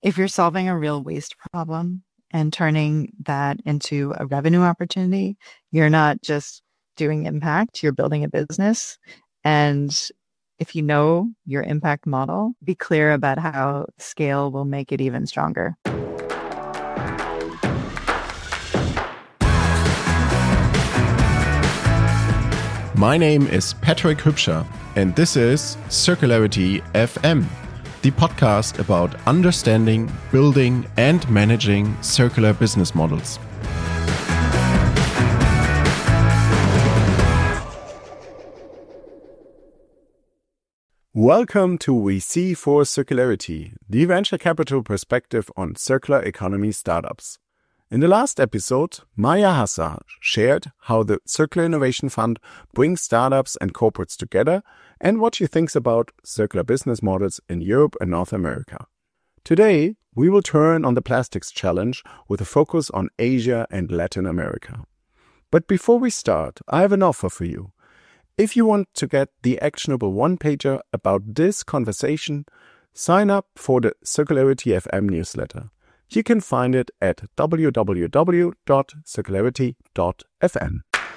If you're solving a real waste problem and turning that into a revenue opportunity, you're not just doing impact, you're building a business. And if you know your impact model, be clear about how scale will make it even stronger. My name is Patrick Hübscher, and this is Circularity FM, the podcast about understanding, building, and managing circular business models. Welcome to VC for Circularity, the venture capital perspective on circular economy startups. In the last episode, Maya Hassa shared how the Circular Innovation Fund brings startups and corporates together and what she thinks about circular business models in Europe and North America. Today, we will turn on the plastics challenge with a focus on Asia and Latin America. But before we start, I have an offer for you. If you want to get the actionable one-pager about this conversation, sign up for the Circularity FM newsletter. You can find it at www.circularity.fm.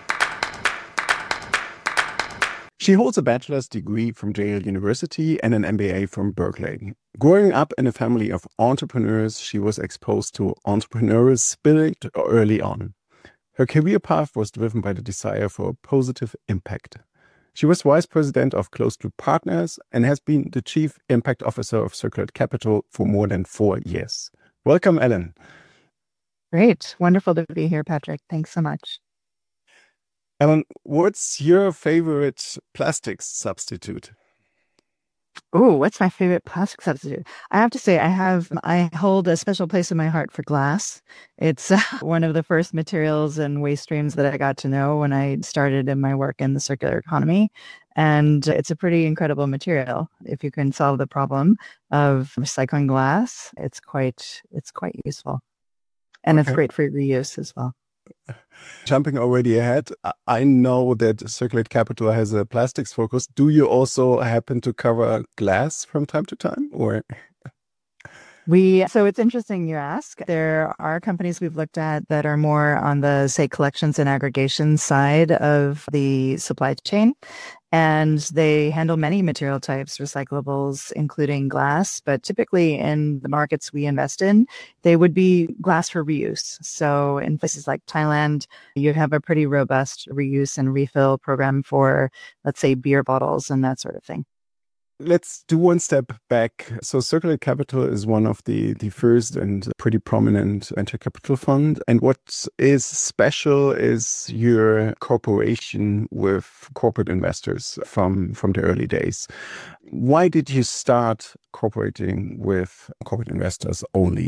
She holds a bachelor's degree from Yale University and an MBA from Berkeley. Growing up in a family of entrepreneurs, she was exposed to entrepreneurial spirit early on. Her career path was driven by the desire for a positive impact. She was vice president of Closed Loop Partners and has been the chief impact officer of Circulate Capital for more than 4 years. Welcome, Ellen. Great. Wonderful to be here, Patrick. Thanks so much. Ellen, what's your favorite plastics substitute? Oh, what's my favorite plastic substitute? I have to say, I hold a special place in my heart for glass. It's one of the first materials and waste streams that I got to know when I started in my work in the circular economy. And it's a pretty incredible material. If you can solve the problem of recycling glass, it's quite useful. And It's great for reuse as well. Jumping already ahead, I know that Circulate Capital has a plastics focus. Do you also happen to cover glass from time to time, or? So it's interesting you ask. There are companies we've looked at that are more on the, say, collections and aggregation side of the supply chain. And they handle many material types, recyclables, including glass. But typically in the markets we invest in, they would be glass for reuse. So in places like Thailand, you have a pretty robust reuse and refill program for, let's say, beer bottles and that sort of thing. Let's do one step back. So Circular Capital is one of the first and pretty prominent venture capital fund. And what is special is your cooperation with corporate investors from the early days. Why did you start cooperating with corporate investors only?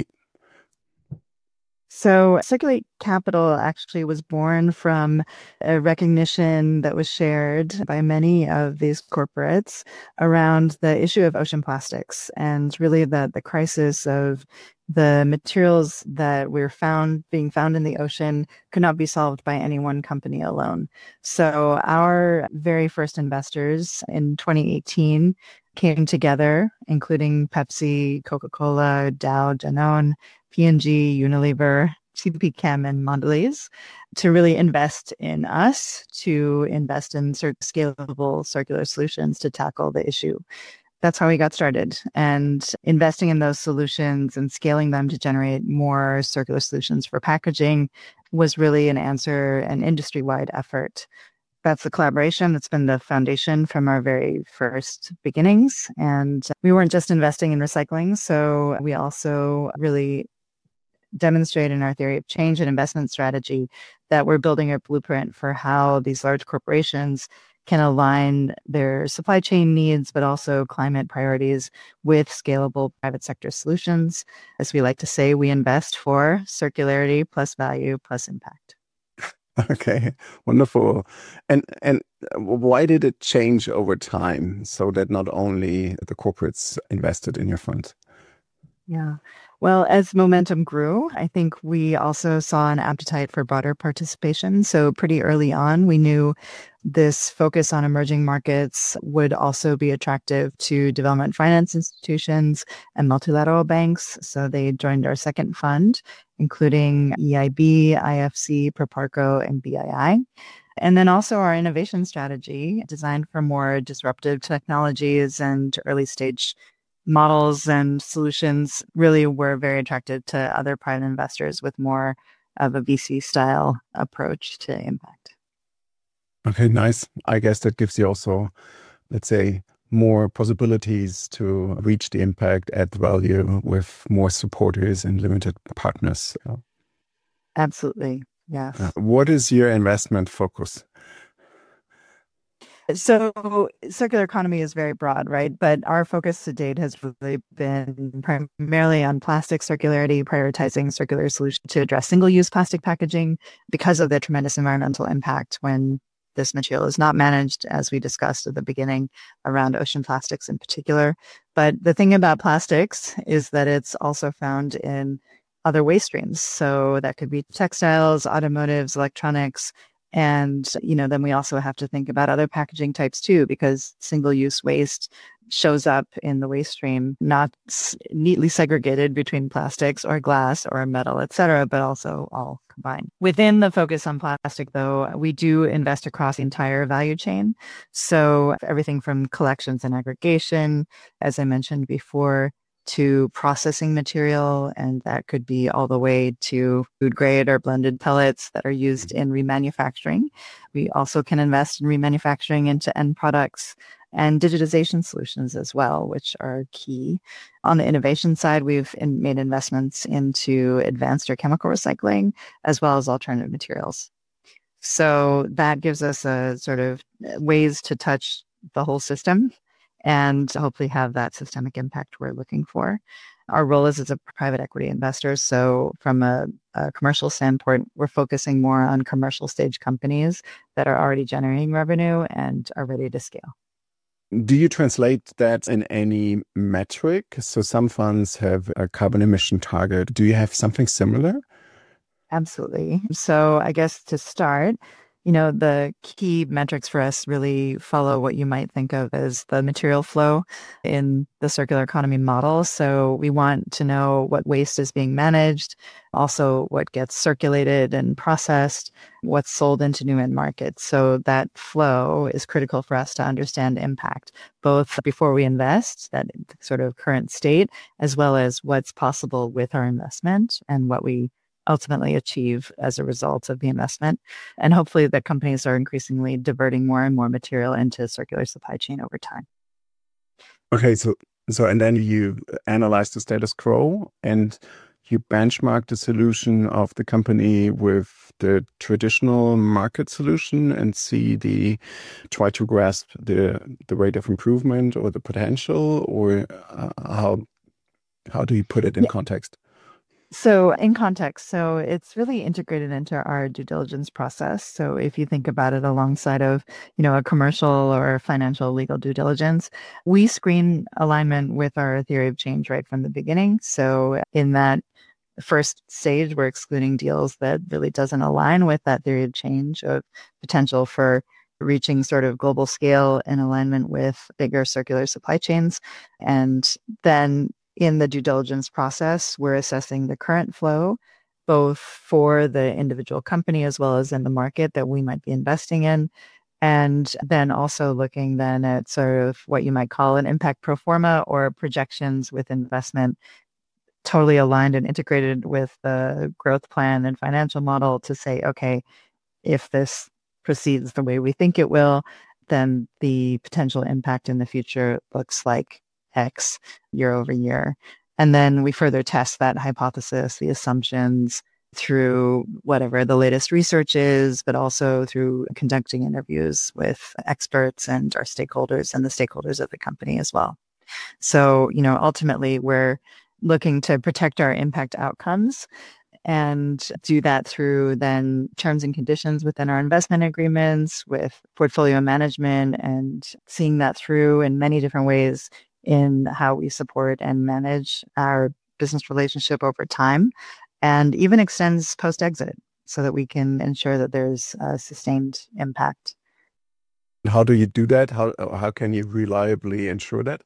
So Circulate Capital actually was born from a recognition that was shared by many of these corporates around the issue of ocean plastics and really the crisis of the materials that being found in the ocean could not be solved by any one company alone. So our very first investors in 2018 came together, including Pepsi, Coca-Cola, Dow, Danone, P&G, Unilever, CP Chem, and Mondelez, to really invest in us, to invest in scalable circular solutions to tackle the issue. That's how we got started. And investing in those solutions and scaling them to generate more circular solutions for packaging was really an industry-wide effort. That's the collaboration that's been the foundation from our very first beginnings. And we weren't just investing in recycling, so we also really demonstrate in our theory of change and investment strategy that we're building a blueprint for how these large corporations can align their supply chain needs, but also climate priorities with scalable private sector solutions. As we like to say, we invest for circularity plus value plus impact. Okay, wonderful. And why did it change over time so that not only the corporates invested in your fund? Yeah. Well, as momentum grew, I think we also saw an appetite for broader participation. So pretty early on, we knew this focus on emerging markets would also be attractive to development finance institutions and multilateral banks. So they joined our second fund, including EIB, IFC, Proparco, and BII. And then also our innovation strategy designed for more disruptive technologies and early stage models and solutions really were very attractive to other private investors with more of a VC style approach to impact. Okay, nice. I guess that gives you also, let's say, more possibilities to reach the impact, add value with more supporters and limited partners. Absolutely. Yes. What is your investment focus? So circular economy is very broad, right? But our focus to date has really been primarily on plastic circularity, prioritizing circular solutions to address single-use plastic packaging because of the tremendous environmental impact when this material is not managed, as we discussed at the beginning, around ocean plastics in particular. But the thing about plastics is that it's also found in other waste streams. So that could be textiles, automotives, electronics, and, then we also have to think about other packaging types too, because single-use waste shows up in the waste stream, not neatly segregated between plastics or glass or metal, et cetera, but also all combined. Within the focus on plastic, though, we do invest across the entire value chain. So everything from collections and aggregation, as I mentioned before, to processing material, and that could be all the way to food grade or blended pellets that are used in remanufacturing. We also can invest in remanufacturing into end products and digitization solutions as well, which are key. On the innovation side, we've made investments into advanced or chemical recycling, as well as alternative materials. So that gives us a sort of ways to touch the whole system and hopefully have that systemic impact we're looking for. Our role is as a private equity investor. So from a commercial standpoint, we're focusing more on commercial stage companies that are already generating revenue and are ready to scale. Do you translate that in any metric? So some funds have a carbon emission target. Do you have something similar? Absolutely. So I guess to start, the key metrics for us really follow what you might think of as the material flow in the circular economy model. So we want to know what waste is being managed, also what gets circulated and processed, what's sold into new end markets. So that flow is critical for us to understand impact, both before we invest, that sort of current state, as well as what's possible with our investment and what we ultimately achieve as a result of the investment. And hopefully that companies are increasingly diverting more and more material into circular supply chain over time. Okay, so and then you analyze the status quo and you benchmark the solution of the company with the traditional market solution and try to grasp the rate of improvement or the potential, or how do you put it in context? So in context, so it's really integrated into our due diligence process. So if you think about it alongside of, a commercial or financial legal due diligence, we screen alignment with our theory of change right from the beginning. So in that first stage, we're excluding deals that really doesn't align with that theory of change of potential for reaching sort of global scale in alignment with bigger circular supply chains. And then in the due diligence process, we're assessing the current flow, both for the individual company as well as in the market that we might be investing in. And then also looking then at sort of what you might call an impact pro forma or projections with investment totally aligned and integrated with the growth plan and financial model to say, okay, if this proceeds the way we think it will, then the potential impact in the future looks like X year over year. And then we further test that hypothesis, the assumptions through whatever the latest research is, but also through conducting interviews with experts and our stakeholders and the stakeholders of the company as well. So, ultimately we're looking to protect our impact outcomes and do that through then terms and conditions within our investment agreements with portfolio management and seeing that through in many different ways in how we support and manage our business relationship over time and even extends post-exit so that we can ensure that there's a sustained impact. How do you do that? How can you reliably ensure that?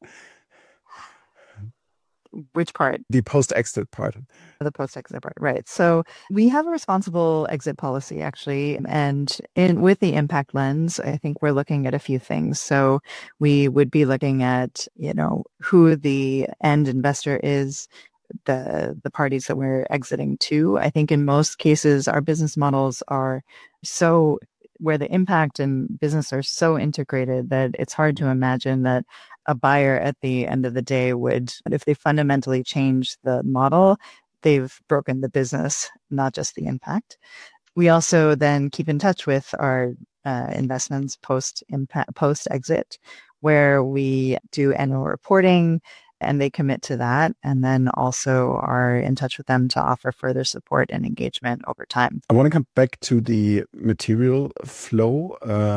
Which part? The post-exit part. The post-exit part, right. So we have a responsible exit policy, actually. And with the impact lens, I think we're looking at a few things. So we would be looking at, who the end investor is, the parties that we're exiting to. I think in most cases, our business models are so where the impact and business are so integrated that it's hard to imagine that a buyer at the end of the day would, if they fundamentally change the model, they've broken the business, not just the impact. We also then keep in touch with our investments post-exit, where we do annual reporting, and they commit to that, and then also are in touch with them to offer further support and engagement over time. I want to come back to the material flow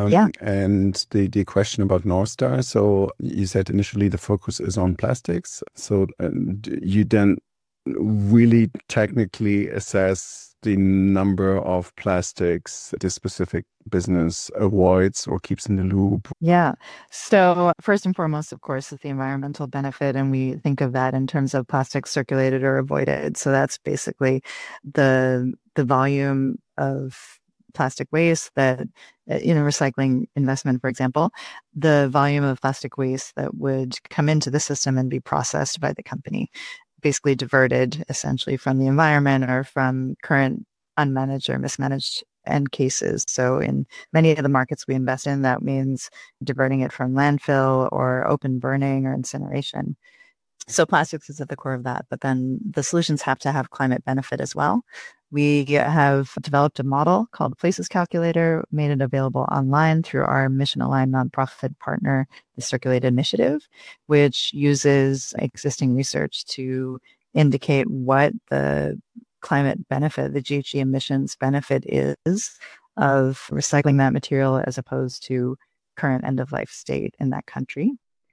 and the question about North Star. So you said initially the focus is on plastics. So you then really technically assess the number of plastics this specific business avoids or keeps in the loop? Yeah. So first and foremost, of course, is the environmental benefit. And we think of that in terms of plastics circulated or avoided. So that's basically the volume of plastic waste that, recycling investment, for example, the volume of plastic waste that would come into the system and be processed by the company, basically diverted essentially from the environment or from current unmanaged or mismanaged end cases. So in many of the markets we invest in, that means diverting it from landfill or open burning or incineration. So plastics is at the core of that, but then the solutions have to have climate benefit as well. We have developed a model called Places Calculator, made it available online through our mission-aligned nonprofit partner, the Circulate Initiative, which uses existing research to indicate what the climate benefit, the GHG emissions benefit is of recycling that material as opposed to current end-of-life state in that country.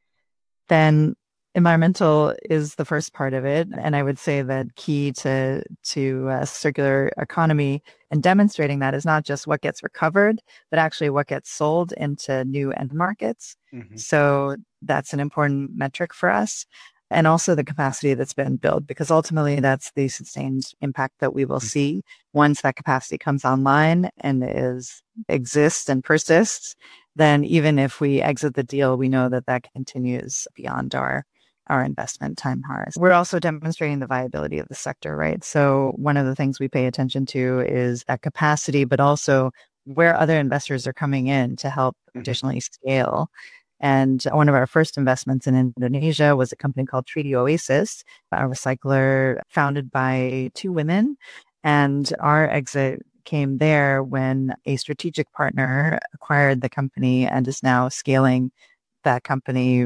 Then environmental is the first part of it. And I would say that key to circular economy and demonstrating that is not just what gets recovered, but actually what gets sold into new end markets. Mm-hmm. So that's an important metric for us. And also the capacity that's been built, because ultimately that's the sustained impact that we will see once that capacity comes online and exists and persists. Then even if we exit the deal, we know that continues beyond our investment time horizon. We're also demonstrating the viability of the sector, right? So one of the things we pay attention to is that capacity, but also where other investors are coming in to help additionally scale. And one of our first investments in Indonesia was a company called Treaty Oasis, a recycler founded by two women. And our exit came there when a strategic partner acquired the company and is now scaling that company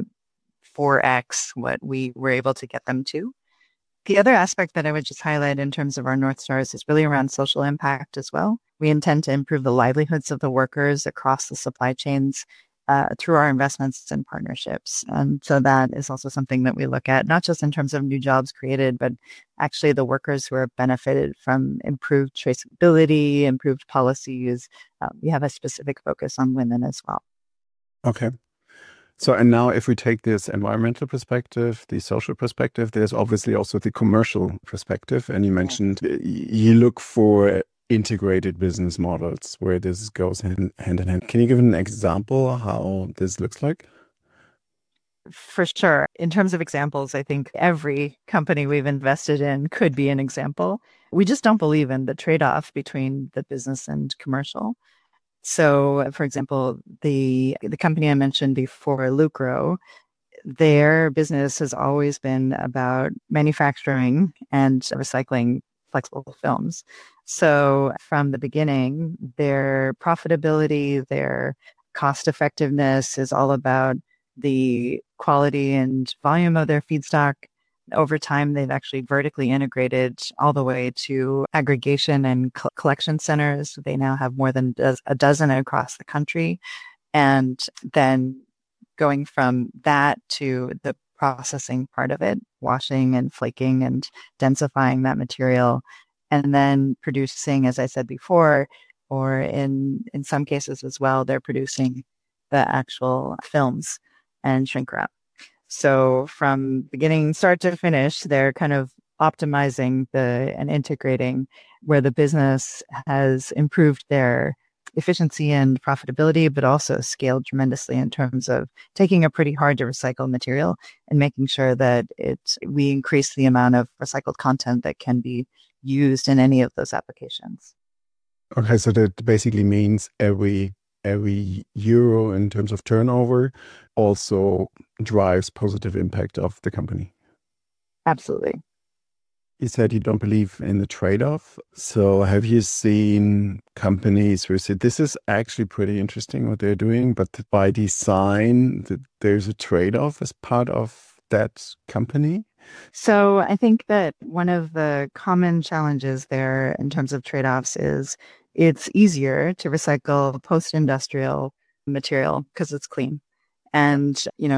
4x what we were able to get them to. The other aspect that I would just highlight in terms of our North Stars is really around social impact as well. We intend to improve the livelihoods of the workers across the supply chains through our investments and partnerships. And so that is also something that we look at, not just in terms of new jobs created, but actually the workers who are benefited from improved traceability, improved policies. We have a specific focus on women as well. Okay. So, and now if we take this environmental perspective, the social perspective, there's obviously also the commercial perspective. And you mentioned you look for integrated business models where this goes hand in hand. Can you give an example how this looks like? For sure. In terms of examples, I think every company we've invested in could be an example. We just don't believe in the trade-off between the business and commercial. So, for example, the company I mentioned before, Lucro, their business has always been about manufacturing and recycling flexible films. So from the beginning, their profitability, their cost effectiveness is all about the quality and volume of their feedstock. Over time, they've actually vertically integrated all the way to aggregation and collection centers. They now have more than a dozen across the country. And then going from that to the processing part of it, washing and flaking and densifying that material, and then producing, as I said before, or in some cases as well, they're producing the actual films and shrink wrap. So from beginning, start to finish, they're kind of optimizing and integrating where the business has improved their efficiency and profitability, but also scaled tremendously in terms of taking a pretty hard to recycle material and making sure that we increase the amount of recycled content that can be used in any of those applications. Okay, so that basically means every euro in terms of turnover also drives positive impact of the company. Absolutely. You said you don't believe in the trade-off. So have you seen companies who say this is actually pretty interesting what they're doing, but by design there's a trade-off as part of that company? So I think that one of the common challenges there in terms of trade-offs is it's easier to recycle post-industrial material because it's clean. And,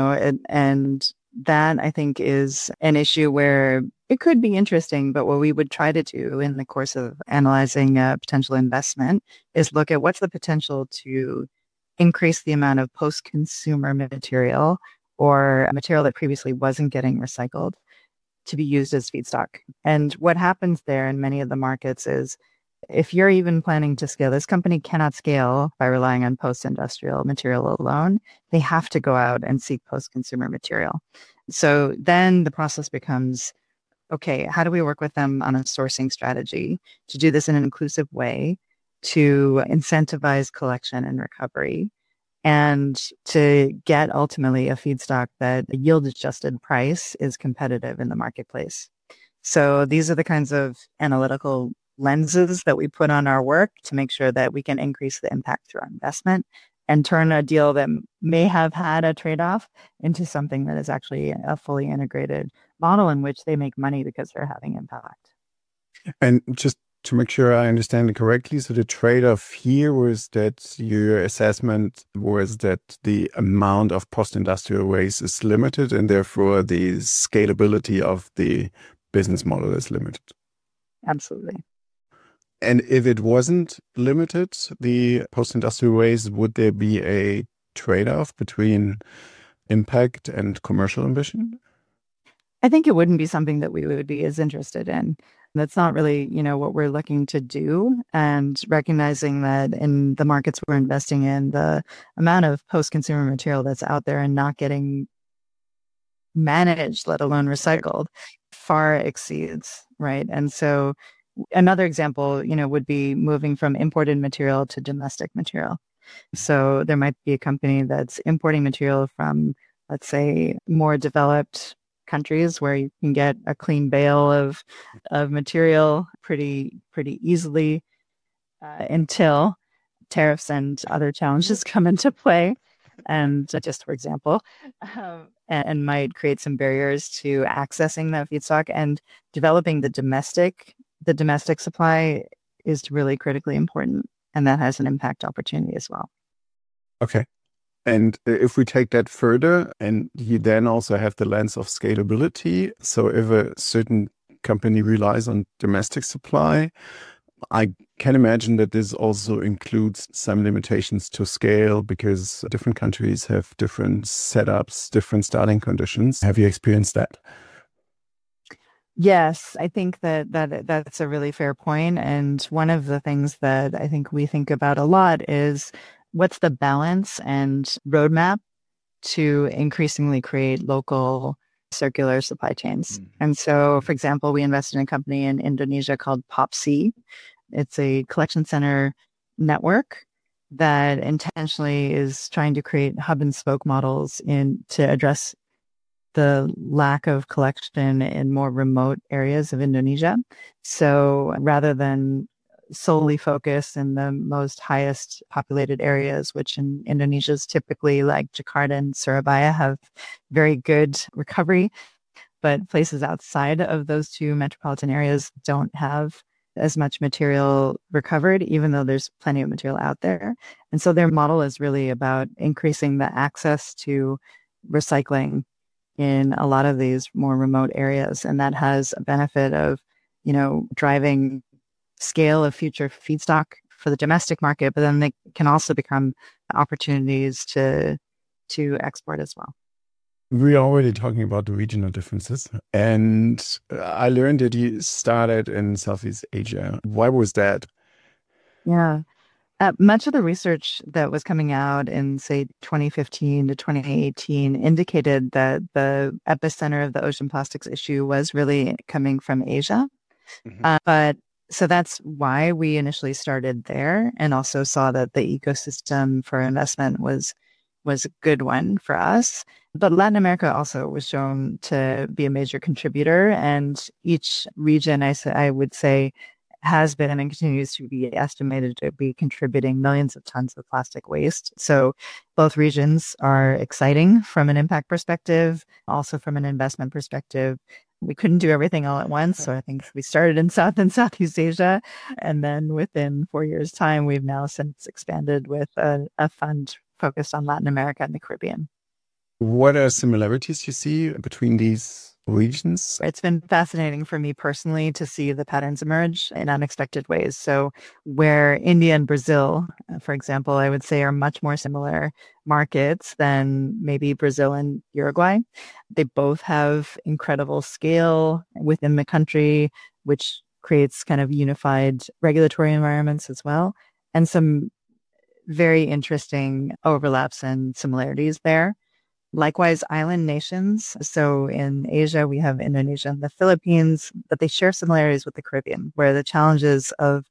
and that I think is an issue where it could be interesting, but what we would try to do in the course of analyzing a potential investment is look at what's the potential to increase the amount of post-consumer material or material that previously wasn't getting recycled to be used as feedstock. And what happens there in many of the markets is if you're even planning to scale, this company cannot scale by relying on post-industrial material alone. They have to go out and seek post-consumer material. So then the process becomes, okay, how do we work with them on a sourcing strategy to do this in an inclusive way, to incentivize collection and recovery, and to get ultimately a feedstock that a yield adjusted price is competitive in the marketplace. So these are the kinds of analytical lenses that we put on our work to make sure that we can increase the impact through our investment and turn a deal that may have had a trade-off into something that is actually a fully integrated model in which they make money because they're having impact. And just to make sure I understand it correctly, so the trade-off here was that your assessment was that the amount of post-industrial waste is limited and therefore the scalability of the business model is limited. Absolutely. And if it wasn't limited, the post-industrial waste, would there be a trade-off between impact and commercial ambition? I think it wouldn't be something that we would be as interested in. That's not really, what we're looking to do. And recognizing that in the markets we're investing in, the amount of post-consumer material that's out there and not getting managed, let alone recycled, far exceeds, right? And so another example, would be moving from imported material to domestic material. So there might be a company that's importing material from, let's say, more developed countries where you can get a clean bale of material pretty easily until tariffs and other challenges come into play. And just for example, and might create some barriers to accessing that feedstock, and developing the domestic supply is really critically important. And that has an impact opportunity as well. Okay. And if we take that further, and you then also have the lens of scalability. So if a certain company relies on domestic supply, I can imagine that this also includes some limitations to scale because different countries have different setups, different starting conditions. Have you experienced that? Yes, I think that's a really fair point. And one of the things that I think we think about a lot is what's the balance and roadmap to increasingly create local circular supply chains. Mm-hmm. And so, for example, we invested in a company in Indonesia called POPC. It's a collection center network that intentionally is trying to create hub and spoke models to address the lack of collection in more remote areas of Indonesia. So rather than solely focus in the most highest populated areas, which in Indonesia is typically like Jakarta and Surabaya have very good recovery, but places outside of those two metropolitan areas don't have as much material recovered, even though there's plenty of material out there. And so their model is really about increasing the access to recycling in a lot of these more remote areas. And that has a benefit of, driving scale of future feedstock for the domestic market, but then they can also become opportunities to export as well. We're already talking about the regional differences, and I learned that you started in Southeast Asia. Why was that? Yeah. Much of the research that was coming out in, say, 2015 to 2018 indicated that the epicenter of the ocean plastics issue was really coming from Asia. Mhm. But so that's why we initially started there, and also saw that the ecosystem for investment was a good one for us. But Latin America also was shown to be a major contributor, and each region, I would say, has been and continues to be estimated to be contributing millions of tons of plastic waste. So both regions are exciting from an impact perspective, also from an investment perspective. We couldn't do everything all at once. So I think we started in South and Southeast Asia. And then within 4 years' time, we've now since expanded with a fund focused on Latin America and the Caribbean. What are similarities you see between these regions? It's been fascinating for me personally to see the patterns emerge in unexpected ways. So where India and Brazil, for example, I would say are much more similar markets than maybe Brazil and Uruguay. They both have incredible scale within the country, which creates kind of unified regulatory environments as well, and some very interesting overlaps and similarities there. Likewise, island nations. So in Asia, we have Indonesia and the Philippines, but they share similarities with the Caribbean, where the challenges of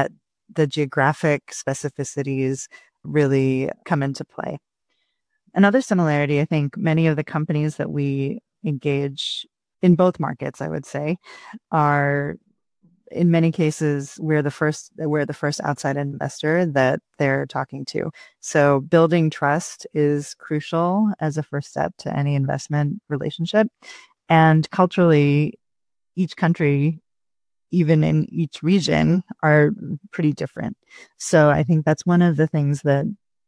the geographic specificities really come into play. Another similarity, I think many of the companies that we engage in both markets, I would say, are in many cases, we're the first outside investor that they're talking to. So building trust is crucial as a first step to any investment relationship. And culturally, each country, even in each region, are pretty different. So I think that's one of the things that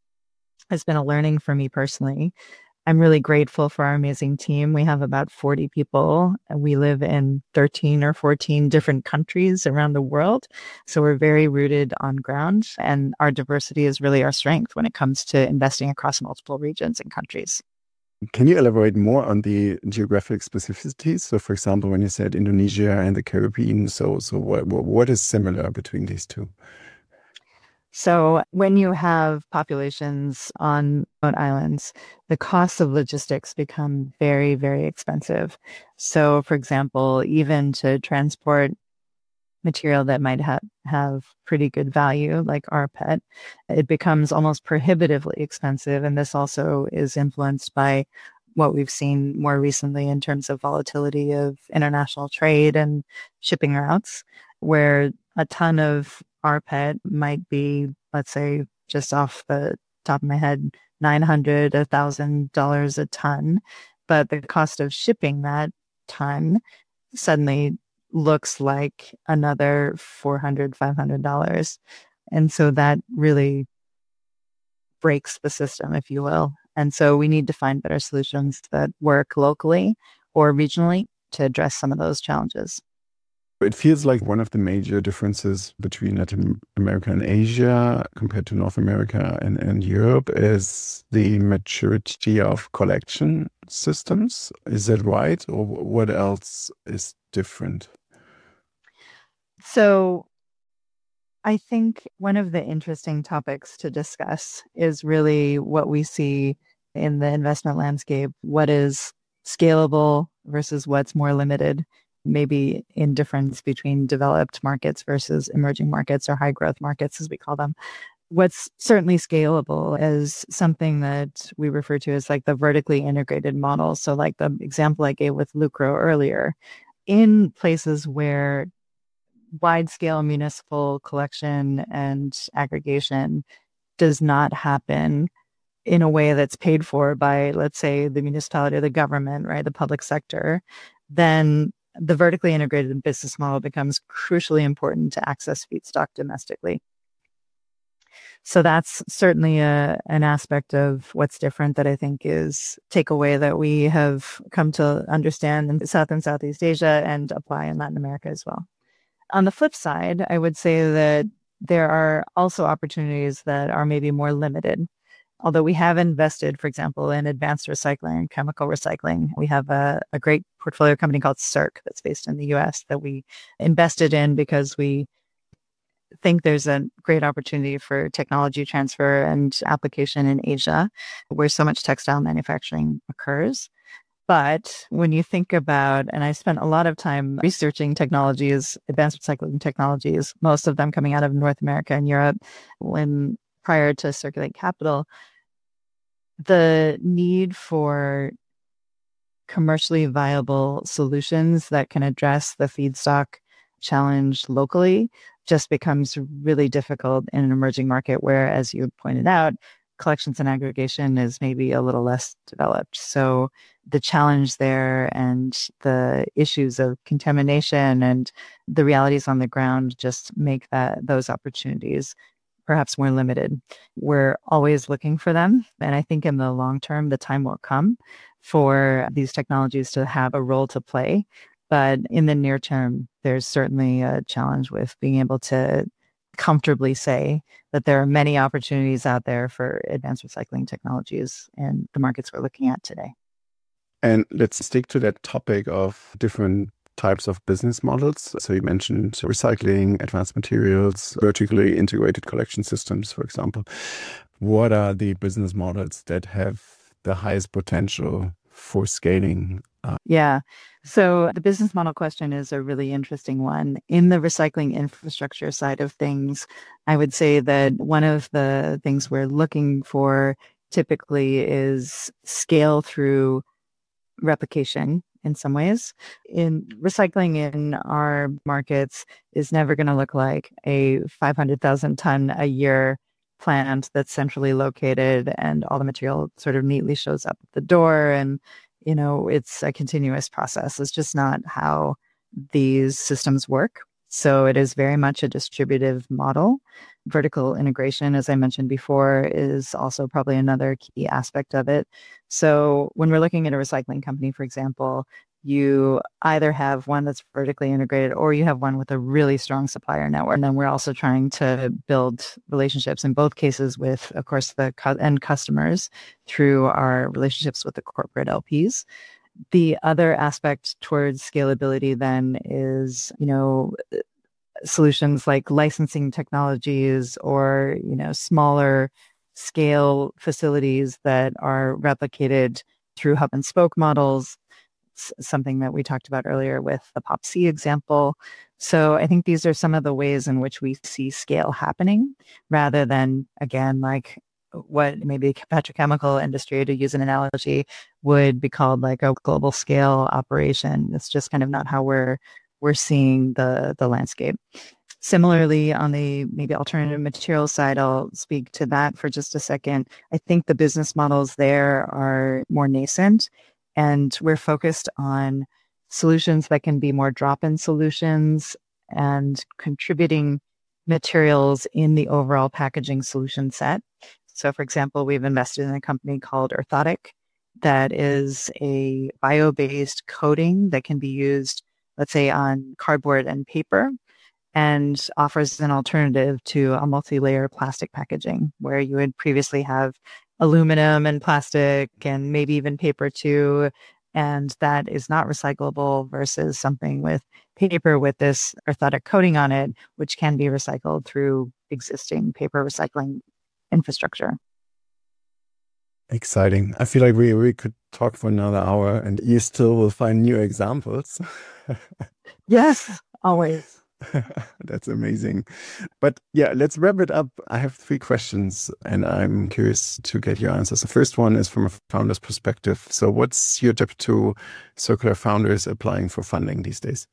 has been a learning for me personally. I'm really grateful for our amazing team. We have about 40 people, and we live in 13 or 14 different countries around the world. So we're very rooted on ground, and our diversity is really our strength when it comes to investing across multiple regions and countries. Can you elaborate more on the geographic specificities? So, for example, when you said Indonesia and the Caribbean, so what is similar between these two? So when you have populations on remote islands, the costs of logistics become very, very expensive. So, for example, even to transport material that might have pretty good value, like rPET, it becomes almost prohibitively expensive. And this also is influenced by what we've seen more recently in terms of volatility of international trade and shipping routes, where a ton of rPET might be, let's say, just off the top of my head, $900, $1,000 a ton. But the cost of shipping that ton suddenly looks like another $400, $500. And so that really breaks the system, if you will. And so we need to find better solutions that work locally or regionally to address some of those challenges. It feels like one of the major differences between Latin America and Asia compared to North America and Europe is the maturity of collection systems. Is that right? Or what else is different? So I think one of the interesting topics to discuss is really what we see in the investment landscape. What is scalable versus what's more limited, maybe in difference between developed markets versus emerging markets or high growth markets, as we call them. What's certainly scalable is something that we refer to as like the vertically integrated model. So like the example I gave with Lucro earlier, in places where wide scale municipal collection and aggregation does not happen in a way that's paid for by, let's say, the municipality or the government, right, the public sector, then the vertically integrated business model becomes crucially important to access feedstock domestically. So that's certainly an aspect of what's different that I think is takeaway that we have come to understand in South and Southeast Asia and apply in Latin America as well. On the flip side, I would say that there are also opportunities that are maybe more limited. Although we have invested, for example, in advanced recycling, chemical recycling, we have a great portfolio company called Circ that's based in the US that we invested in because we think there's a great opportunity for technology transfer and application in Asia, where so much textile manufacturing occurs. But when you think about, and I spent a lot of time researching technologies, advanced recycling technologies, most of them coming out of North America and Europe, when prior to Circulate Capital, the need for commercially viable solutions that can address the feedstock challenge locally just becomes really difficult in an emerging market where, as you pointed out, collections and aggregation is maybe a little less developed. So the challenge there and the issues of contamination and the realities on the ground just make those opportunities perhaps more limited. We're always looking for them. And I think in the long term, the time will come for these technologies to have a role to play. But in the near term, there's certainly a challenge with being able to comfortably say that there are many opportunities out there for advanced recycling technologies in the markets we're looking at today. And let's stick to that topic of different types of business models. So you mentioned recycling, advanced materials, vertically integrated collection systems, for example. What are the business models that have the highest potential for scaling? Yeah. So the business model question is a really interesting one. In the recycling infrastructure side of things, I would say that one of the things we're looking for typically is scale through replication in some ways. In recycling in our markets is never going to look like a 500,000 ton a year plant that's centrally located and all the material sort of neatly shows up at the door and it's a continuous process. It's just not how these systems work. So it is very much a distributive model. Vertical integration, as I mentioned before, is also probably another key aspect of it. So when we're looking at a recycling company, for example, you either have one that's vertically integrated or you have one with a really strong supplier network. And then we're also trying to build relationships in both cases with, of course, the end customers through our relationships with the corporate LPs. The other aspect towards scalability then is, solutions like licensing technologies or, smaller scale facilities that are replicated through hub and spoke models, something that we talked about earlier with the POP-C example. So I think these are some of the ways in which we see scale happening rather than, again, like what maybe petrochemical industry, to use an analogy, would be called like a global scale operation. It's just kind of not how we're seeing the landscape. Similarly, on the maybe alternative materials side, I'll speak to that for just a second. I think the business models there are more nascent, and we're focused on solutions that can be more drop-in solutions and contributing materials in the overall packaging solution set. So, for example, we've invested in a company called Orthotic that is a bio-based coating that can be used, let's say, on cardboard and paper, and offers an alternative to a multi-layer plastic packaging where you would previously have aluminum and plastic and maybe even paper too. And that is not recyclable versus something with paper with this orthotic coating on it, which can be recycled through existing paper recycling infrastructure. Exciting. I feel like we could talk for another hour and you still will find new examples. Yes, always. That's amazing. But yeah, let's wrap it up. I have 3 questions and I'm curious to get your answers. The first one is from a founder's perspective. So what's your tip to circular founders applying for funding these days?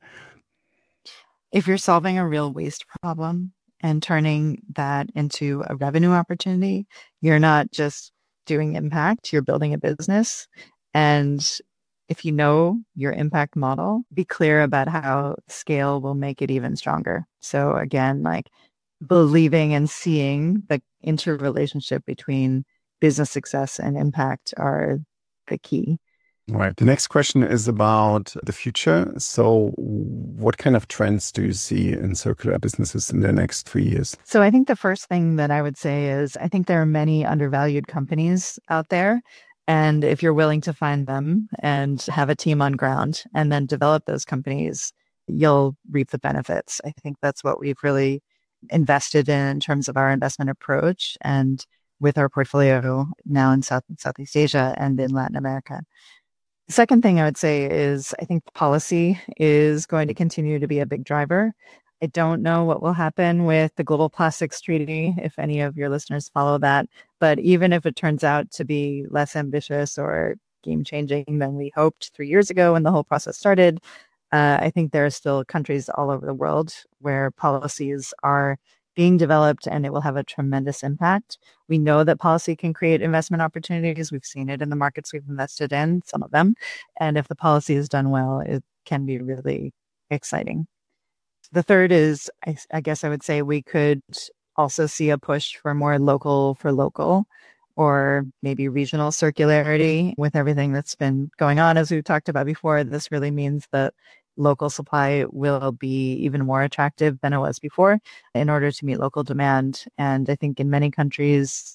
If you're solving a real waste problem and turning that into a revenue opportunity, you're not just doing impact, you're building a business. And if you know your impact model, be clear about how scale will make it even stronger. So again, like believing and seeing the interrelationship between business success and impact are the key. Right. The next question is about the future. So what kind of trends do you see in circular businesses in the next 3 years? So I think the first thing that I would say is I think there are many undervalued companies out there. And if you're willing to find them and have a team on ground and then develop those companies, you'll reap the benefits. I think that's what we've really invested in terms of our investment approach and with our portfolio now in Southeast Asia and in Latin America. The second thing I would say is I think policy is going to continue to be a big driver. I don't know what will happen with the Global Plastics Treaty, if any of your listeners follow that. But even if it turns out to be less ambitious or game-changing than we hoped 3 years ago when the whole process started, I think there are still countries all over the world where policies are being developed and it will have a tremendous impact. We know that policy can create investment opportunities. We've seen it in the markets we've invested in, some of them. And if the policy is done well, it can be really exciting. The third is, I guess I would say we could also see a push for more local for local or maybe regional circularity with everything that's been going on. As we've talked about before, this really means that local supply will be even more attractive than it was before in order to meet local demand. And I think in many countries,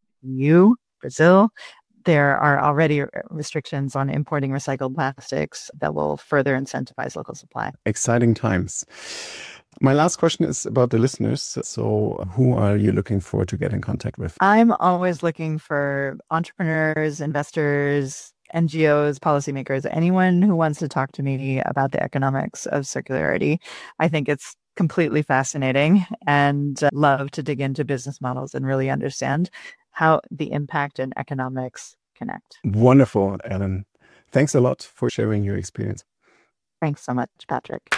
Brazil, there are already restrictions on importing recycled plastics that will further incentivize local supply. Exciting times. My last question is about the listeners. So who are you looking for to get in contact with? I'm always looking for entrepreneurs, investors, NGOs, policymakers, anyone who wants to talk to me about the economics of circularity. I think it's completely fascinating and love to dig into business models and really understand how the impact and economics connect. Wonderful, Ellen. Thanks a lot for sharing your experience. Thanks so much, Patrick.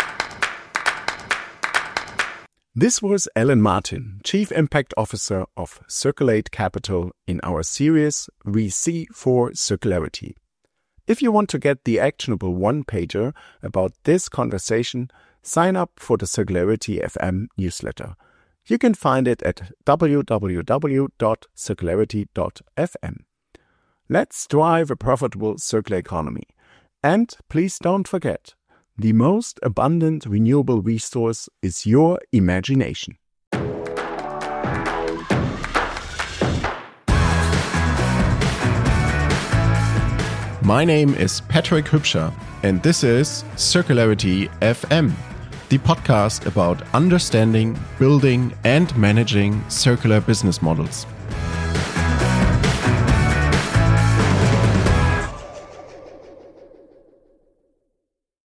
This was Ellen Martin, Chief Impact Officer of Circulate Capital in our series VC for Circularity. If you want to get the actionable one-pager about this conversation, sign up for the Circularity FM newsletter. You can find it at www.circularity.fm. Let's drive a profitable circular economy. And please don't forget, the most abundant renewable resource is your imagination. My name is Patrick Hübscher, and this is Circularity FM, the podcast about understanding, building, and managing circular business models.